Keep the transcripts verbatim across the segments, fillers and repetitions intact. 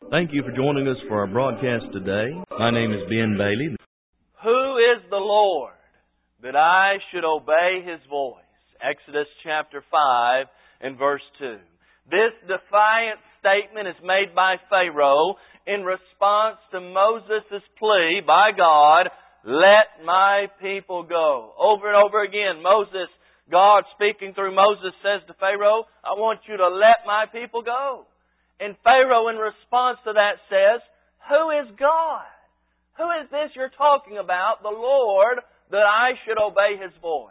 Thank you for joining us for our broadcast today. My name is Ben Bailey. Who is the Lord that I should obey His voice? Exodus chapter five and verse two. This defiant statement is made by Pharaoh in response to Moses' plea by God, "Let my people go." Over and over again, Moses, God speaking through Moses says to Pharaoh, "I want you to let my people go." And Pharaoh in response to that says, "Who is God? Who is this you're talking about, the Lord, that I should obey His voice?"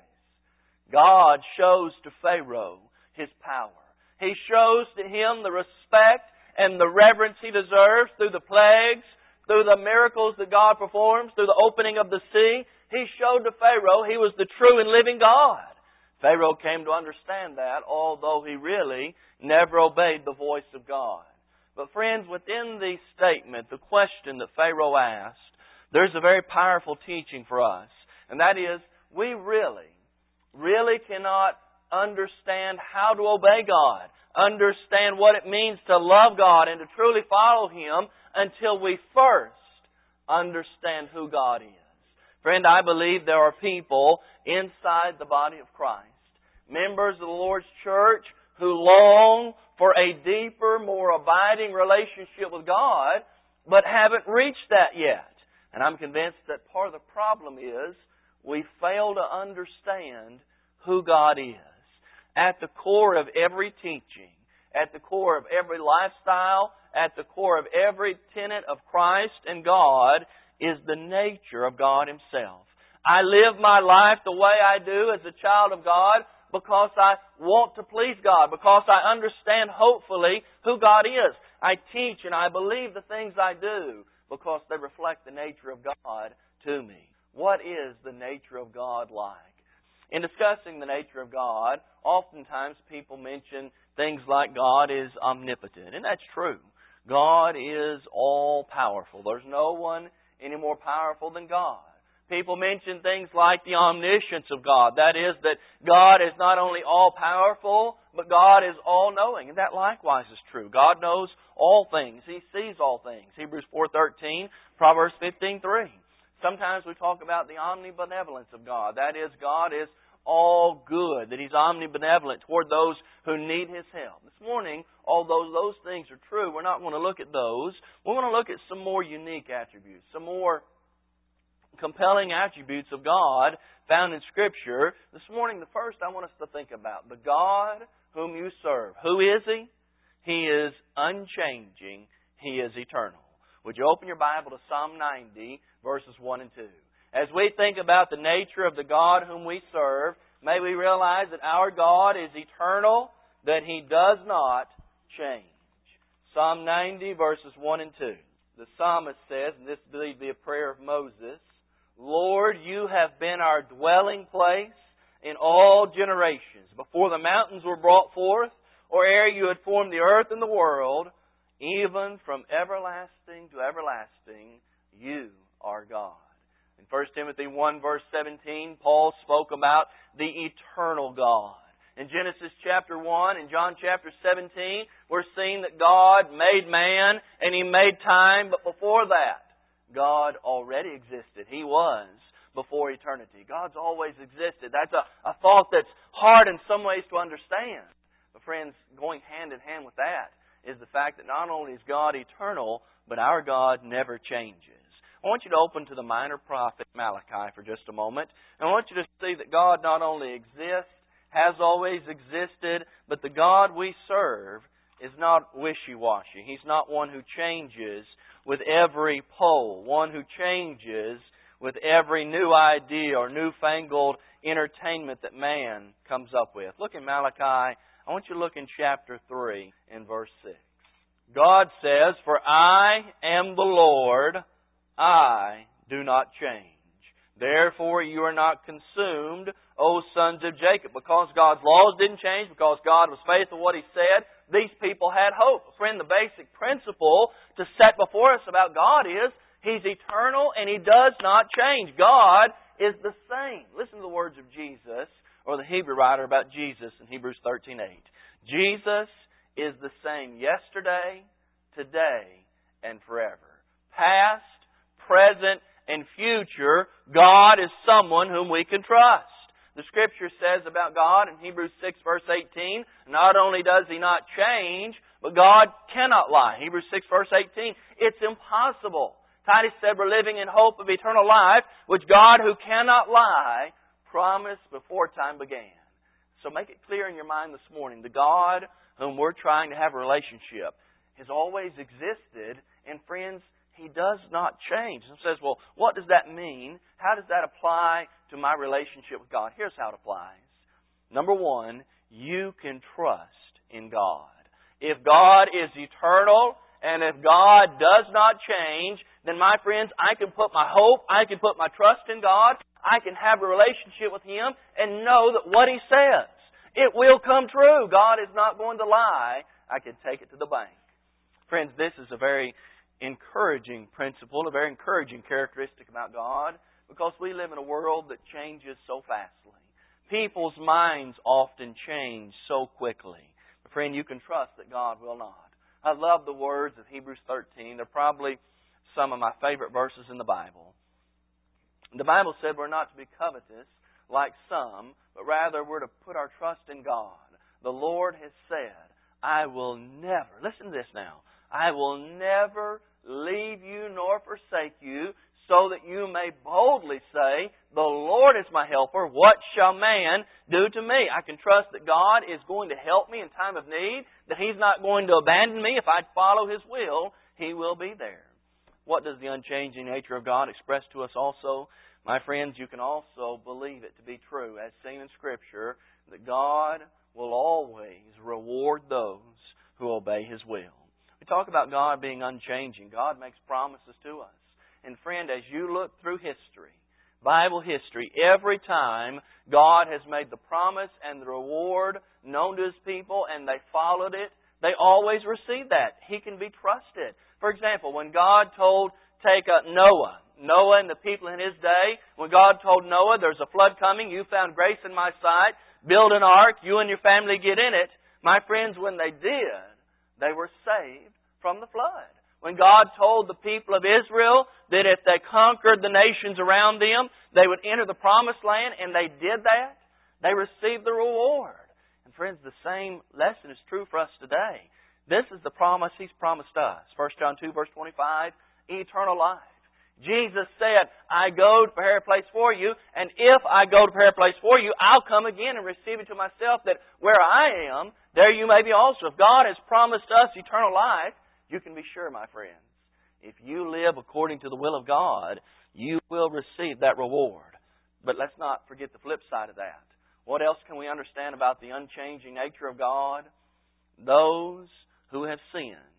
God shows to Pharaoh His power. He shows to him the respect and the reverence he deserves through the plagues, through the miracles that God performs, through the opening of the sea. He showed to Pharaoh He was the true and living God. Pharaoh came to understand that, although he really never obeyed the voice of God. But friends, within the statement, the question that Pharaoh asked, there's a very powerful teaching for us. And that is, we really, really cannot understand how to obey God, understand what it means to love God and to truly follow Him until we first understand who God is. Friend, I believe there are people inside the body of Christ, members of the Lord's church, who long for a deeper, more abiding relationship with God, but haven't reached that yet. And I'm convinced that part of the problem is we fail to understand who God is. At the core of every teaching, at the core of every lifestyle, at the core of every tenet of Christ and God is the nature of God Himself. I live my life the way I do as a child of God because I want to please God, because I understand, hopefully, who God is. I teach and I believe the things I do because they reflect the nature of God to me. What is the nature of God like? In discussing the nature of God, oftentimes people mention things like God is omnipotent, and that's true. God is all-powerful. There's no one any more powerful than God. People mention things like the omniscience of God. That is, that God is not only all-powerful, but God is all-knowing. And that likewise is true. God knows all things. He sees all things. Hebrews four thirteen, Proverbs fifteen three. Sometimes we talk about the omnibenevolence of God. That is, God is all good, that He's omnibenevolent toward those who need His help. This morning, although those things are true, we're not going to look at those. We're going to look at some more unique attributes, some more compelling attributes of God found in Scripture. This morning, the first I want us to think about, the God whom you serve. Who is He? He is unchanging. He is eternal. Would you open your Bible to Psalm ninety, verses one and two? As we think about the nature of the God whom we serve, may we realize that our God is eternal, that He does not change. Psalm ninety, verses one and two. The psalmist says, and this believed to be a prayer of Moses, "Lord, You have been our dwelling place in all generations. Before the mountains were brought forth, or ere You had formed the earth and the world, even from everlasting to everlasting, You are God." In First Timothy one, verse seventeen, Paul spoke about the eternal God. In Genesis chapter one and John chapter seventeen, we're seeing that God made man and He made time, but before that, God already existed. He was before eternity. God's always existed. That's a, a thought that's hard in some ways to understand. But friends, going hand in hand with that is the fact that not only is God eternal, but our God never changes. I want you to open to the minor prophet Malachi for just a moment. And I want you to see that God not only exists, has always existed, but the God we serve is not wishy-washy. He's not one who changes with every poll, one who changes with every new idea or newfangled entertainment that man comes up with. Look in Malachi. I want you to look in chapter three in verse six. God says, "For I am the Lord, I do not change. Therefore you are not consumed, O sons of Jacob." Because God's laws didn't change, because God was faithful to what He said, these people had hope. Friend, the basic principle to set before us about God is He's eternal and He does not change. God is the same. Listen to the words of Jesus, or the Hebrew writer about Jesus in Hebrews thirteen eight. Jesus is the same yesterday, today, and forever. Past, present, and future, God is someone whom we can trust. The Scripture says about God in Hebrews six verse eighteen, not only does He not change, but God cannot lie. Hebrews six verse eighteen, it's impossible. Titus said we're living in hope of eternal life, which God who cannot lie promised before time began. So make it clear in your mind this morning, the God whom we're trying to have a relationship has always existed, and friends, He does not change. And says, well, what does that mean? How does that apply to my relationship with God? Here's how it applies. Number one, you can trust in God. If God is eternal, and if God does not change, then my friends, I can put my hope, I can put my trust in God, I can have a relationship with Him, and know that what He says, it will come true. God is not going to lie. I can take it to the bank. Friends, this is a very encouraging principle, a very encouraging characteristic about God, because we live in a world that changes so fastly. People's minds often change so quickly. But friend, you can trust that God will not. I love the words of Hebrews thirteen. They're probably some of my favorite verses in the Bible. The Bible said we're not to be covetous like some, but rather we're to put our trust in God. The Lord has said, I will never, listen to this now, I will never leave you nor forsake you, so that you may boldly say, the Lord is my helper, what shall man do to me? I can trust that God is going to help me in time of need, that He's not going to abandon me. If I follow His will, He will be there. What does the unchanging nature of God express to us also? My friends, you can also believe it to be true, as seen in Scripture, that God will always reward those who obey His will. We talk about God being unchanging. God makes promises to us. And friend, as you look through history, Bible history, every time God has made the promise and the reward known to His people and they followed it, they always receive that. He can be trusted. For example, when God told, take up Noah, Noah and the people in his day, when God told Noah, there's a flood coming, you found grace in my sight, build an ark, you and your family get in it. My friends, when they did, they were saved from the flood. When God told the people of Israel that if they conquered the nations around them, they would enter the promised land, and they did that, they received the reward. And friends, the same lesson is true for us today. This is the promise He's promised us. First John two, verse twenty-five, eternal life. Jesus said, I go to prepare a place for you, and if I go to prepare a place for you, I'll come again and receive it to myself, that where I am, there you may be also. If God has promised us eternal life, you can be sure, my friends, if you live according to the will of God, you will receive that reward. But let's not forget the flip side of that. What else can we understand about the unchanging nature of God? Those who have sinned,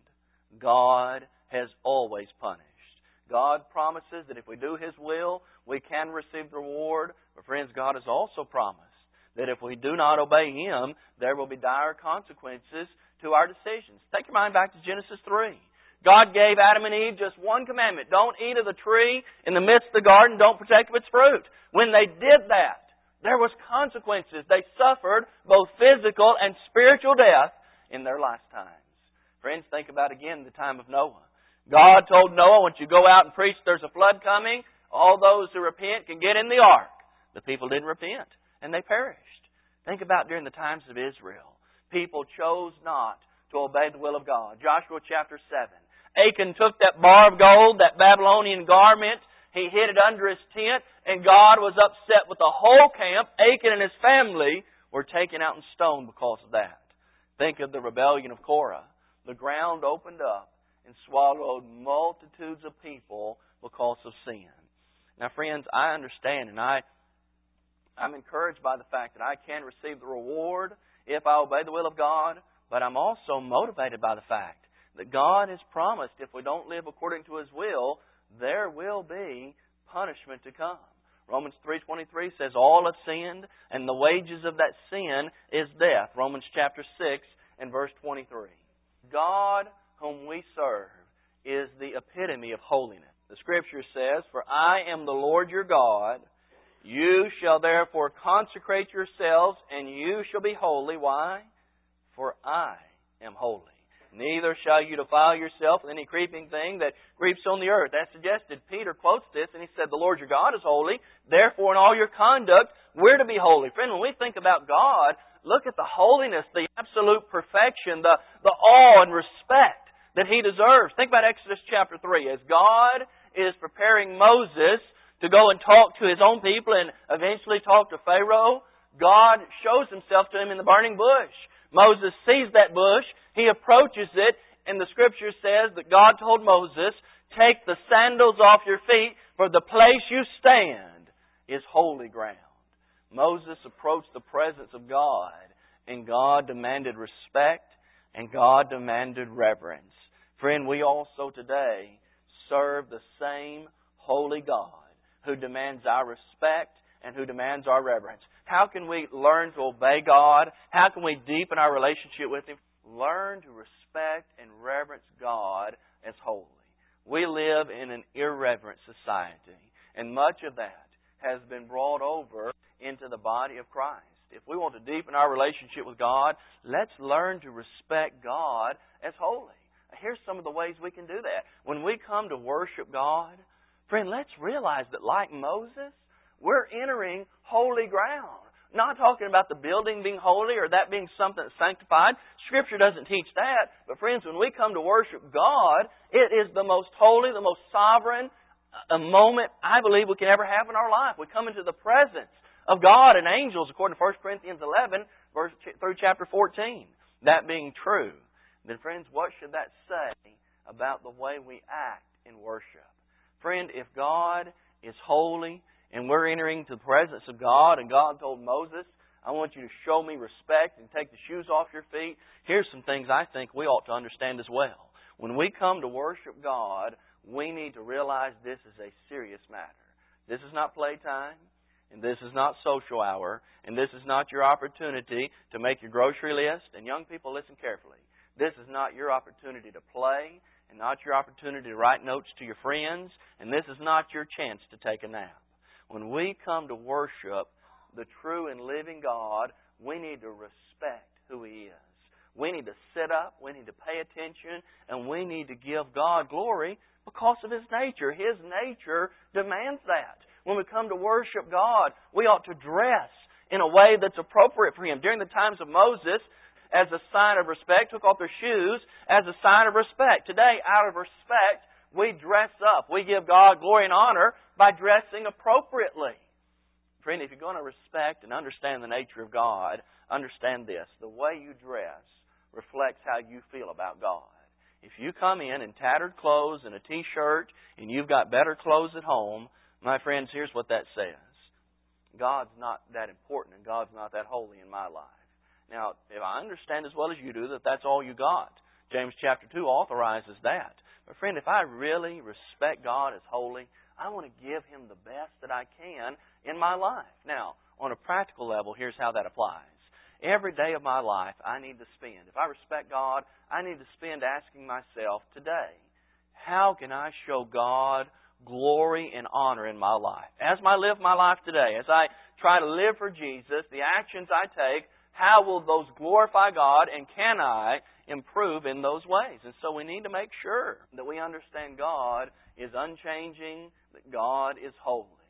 God has always punished. God promises that if we do His will, we can receive the reward. But friends, God has also promised that if we do not obey Him, there will be dire consequences to our decisions. Take your mind back to Genesis three. God gave Adam and Eve just one commandment. Don't eat of the tree in the midst of the garden. Don't partake of its fruit. When they did that, there was consequences. They suffered both physical and spiritual death in their lifetimes. Friends, think about again the time of Noah. God told Noah, once you go out and preach there's a flood coming, all those who repent can get in the ark. The people didn't repent, and they perished. Think about during the times of Israel. People chose not to obey the will of God. Joshua chapter seven. Achan took that bar of gold, that Babylonian garment, he hid it under his tent, and God was upset with the whole camp. Achan and his family were taken out and stoned because of that. Think of the rebellion of Korah. The ground opened up and swallowed multitudes of people because of sin. Now, friends, I understand, and I, I'm encouraged by the fact that I can receive the reward if I obey the will of God, but I'm also motivated by the fact that God has promised if we don't live according to His will, there will be punishment to come. Romans three twenty-three says, all have sinned, and the wages of that sin is death. Romans chapter six and verse twenty-three. God whom we serve is the epitome of holiness. The Scripture says, for I am the Lord your God. You shall therefore consecrate yourselves, and you shall be holy. Why? For I am holy. Neither shall you defile yourself with any creeping thing that creeps on the earth. That suggested, Peter quotes this, and he said, the Lord your God is holy. Therefore, in all your conduct, we're to be holy. Friend, when we think about God, look at the holiness, the absolute perfection, the, the awe and respect that He deserves. Think about Exodus chapter three. As God is preparing Moses to go and talk to his own people and eventually talk to Pharaoh, God shows Himself to him in the burning bush. Moses sees that bush, he approaches it, and the Scripture says that God told Moses, take the sandals off your feet, for the place you stand is holy ground. Moses approached the presence of God, and God demanded respect, and God demanded reverence. Friend, we also today serve the same holy God who demands our respect and who demands our reverence. How can we learn to obey God? How can we deepen our relationship with Him? Learn to respect and reverence God as holy. We live in an irreverent society, and much of that has been brought over into the body of Christ. If we want to deepen our relationship with God, let's learn to respect God as holy. Here's some of the ways we can do that. When we come to worship God, friend, let's realize that like Moses, we're entering holy ground. Not talking about the building being holy or that being something that's sanctified. Scripture doesn't teach that. But friends, when we come to worship God, it is the most holy, the most sovereign a moment I believe we can ever have in our life. We come into the presence of God and angels, according to First Corinthians eleven, verse through chapter fourteen. That being true, then friends, what should that say about the way we act in worship? Friend, if God is holy and we're entering to the presence of God, and God told Moses, I want you to show me respect and take the shoes off your feet, here's some things I think we ought to understand as well. When we come to worship God, we need to realize this is a serious matter. This is not playtime, and this is not social hour, and this is not your opportunity to make your grocery list. And young people, listen carefully. This is not your opportunity to play, and not your opportunity to write notes to your friends, and this is not your chance to take a nap. When we come to worship the true and living God, we need to respect who He is. We need to sit up, we need to pay attention, and we need to give God glory because of His nature. His nature demands that. When we come to worship God, we ought to dress in a way that's appropriate for Him. During the times of Moses, as a sign of respect, took off their shoes as a sign of respect. Today, out of respect, we dress up. We give God glory and honor by dressing appropriately. Friend, if you're going to respect and understand the nature of God, understand this. The way you dress reflects how you feel about God. If you come in in tattered clothes and a T-shirt and you've got better clothes at home, my friends, here's what that says. God's not that important and God's not that holy in my life. Now, if I understand as well as you do that that's all you got, James chapter two authorizes that. But friend, if I really respect God as holy, I want to give Him the best that I can in my life. Now, on a practical level, here's how that applies. Every day of my life, I need to spend. If I respect God, I need to spend asking myself today, how can I show God glory and honor in my life? As I live my life today, as I try to live for Jesus, the actions I take, how will those glorify God, and can I improve in those ways? And so we need to make sure that we understand God is unchanging, that God is holy.